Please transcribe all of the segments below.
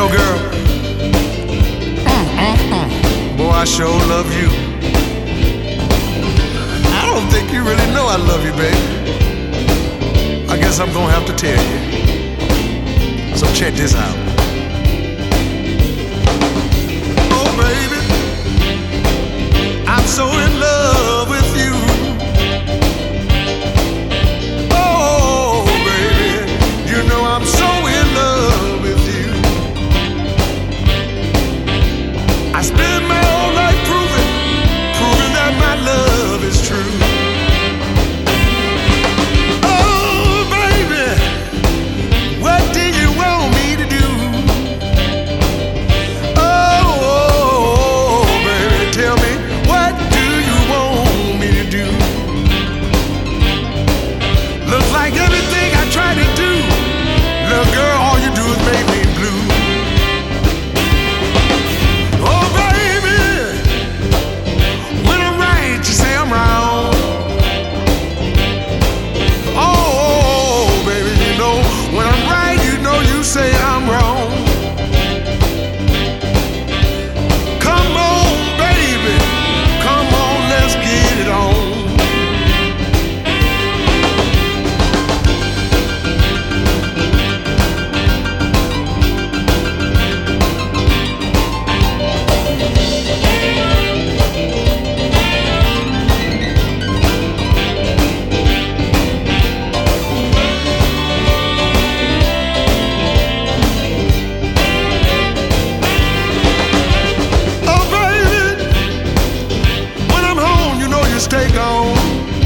know, girl, boy, I sure love you. I don't think you really know I love you, baby. I guess I'm gonna have to tell you. So check this out. Oh, baby, I'm so in love with you. Oh, baby, you know I'm so in love with you. I spend my whole life proving that my love is true. Oh, baby, what do you want me to do? Oh, baby, tell me, what do you want me to do? Looks like everything I try to do, little girl, all you do is make me blue. Oh, baby, when I'm right, you say I'm wrong. Oh, baby, you know, when I'm right, you know you say I'm wrong. Come on, baby, come on, let's get it on. Oh, baby, when I'm home, you know you stay gone.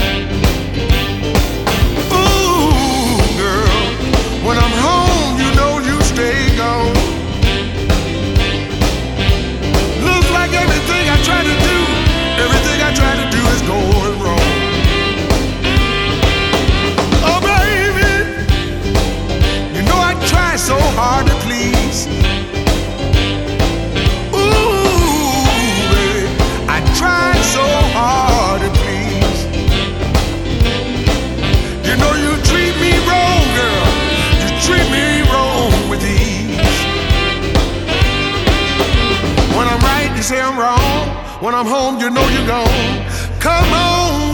Ooh, girl, when I'm home, you know you stay gone. Looks like everything I try to do is going wrong. Oh, baby, you know I try so hard to please. Ooh, baby, I try so hard to please. You know you treat me wrong, girl. You treat me wrong with ease. When I'm right, you say I'm wrong. When I'm home, you know you're gone. Come on,